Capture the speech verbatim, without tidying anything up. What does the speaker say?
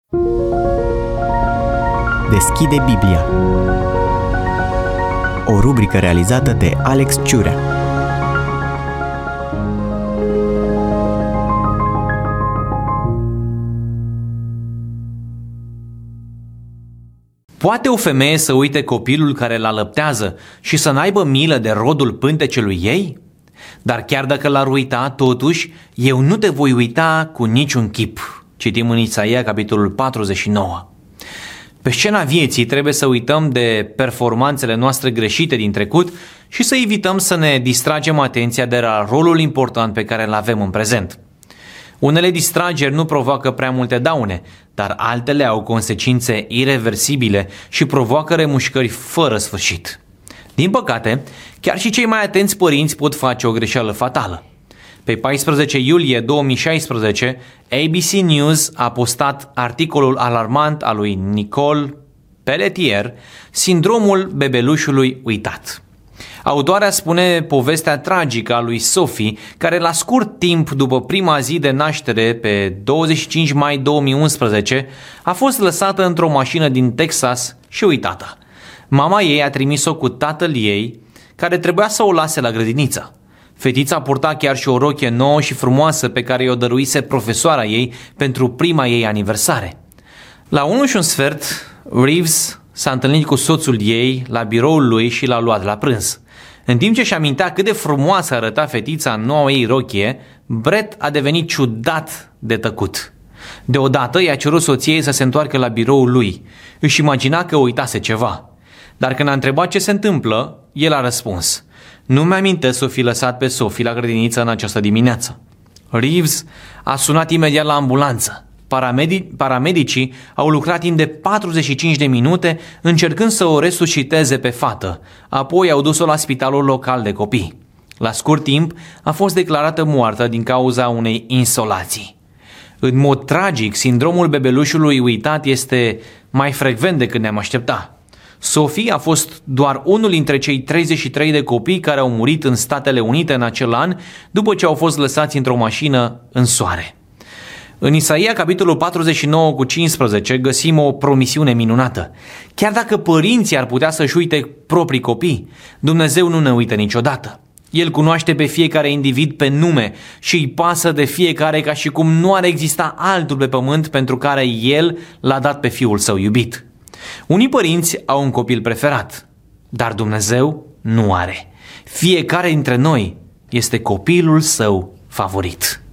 Deschide Biblia. O rubrică realizată de Alex Ciurea. Poate o femeie să uite copilul care la alăptează și să n-aibă milă de rodul pântecelui ei? Dar chiar dacă l-ar uita, totuși, eu nu te voi uita cu niciun chip. Citim în Isaia, capitolul patruzeci și nouă. Pe scena vieții trebuie să uităm de performanțele noastre greșite din trecut și să evităm să ne distragem atenția de la rolul important pe care îl avem în prezent. Unele distrageri nu provoacă prea multe daune, dar altele au consecințe ireversibile și provoacă remușcări fără sfârșit. Din păcate, chiar și cei mai atenți părinți pot face o greșeală fatală. Pe paisprezece iulie două mii șaisprezece, A B C News a postat articolul alarmant al lui Nicole Pelletier, Sindromul bebelușului uitat. Autoarea spune povestea tragică a lui Sophie, care la scurt timp după prima zi de naștere, pe douăzeci și cinci mai două mii unsprezece, a fost lăsată într-o mașină din Texas și uitată. Mama ei a trimis-o cu tatăl ei, care trebuia să o lase la grădiniță. Fetița purta chiar și o rochie nouă și frumoasă pe care i-o dăruise profesoara ei pentru prima ei aniversare. La unu și un sfert, Reeves s-a întâlnit cu soțul ei la biroul lui și l-a luat la prânz. În timp ce își amintea cât de frumoasă arăta fetița în noua ei rochie, Brett a devenit ciudat de tăcut. Deodată i-a cerut soției să se întoarcă la biroul lui. Își imagina că uitase ceva. Dar când a întrebat ce se întâmplă, el a răspuns: "Nu mi-amintesc să fi lăsat pe Sophie la grădiniță în această dimineață." Reeves a sunat imediat la ambulanță. Paramedic, paramedicii au lucrat timp de patruzeci și cinci de minute încercând să o resusciteze pe fată. Apoi au dus-o la spitalul local de copii. La scurt timp a fost declarată moartă din cauza unei insolații. În mod tragic, sindromul bebelușului uitat este mai frecvent decât ne-am aștepta. Sophie a fost doar unul dintre cei treizeci și trei de copii care au murit în Statele Unite în acel an după ce au fost lăsați într-o mașină în soare. În Isaia, capitolul patruzeci și nouă cu cincisprezece, găsim o promisiune minunată. Chiar dacă părinții ar putea să-și uite proprii copii, Dumnezeu nu ne uită niciodată. El cunoaște pe fiecare individ pe nume și îi pasă de fiecare ca și cum nu ar exista altul pe pământ pentru care El l-a dat pe Fiul Său iubit. Unii părinți au un copil preferat, dar Dumnezeu nu are. Fiecare dintre noi este copilul Său favorit.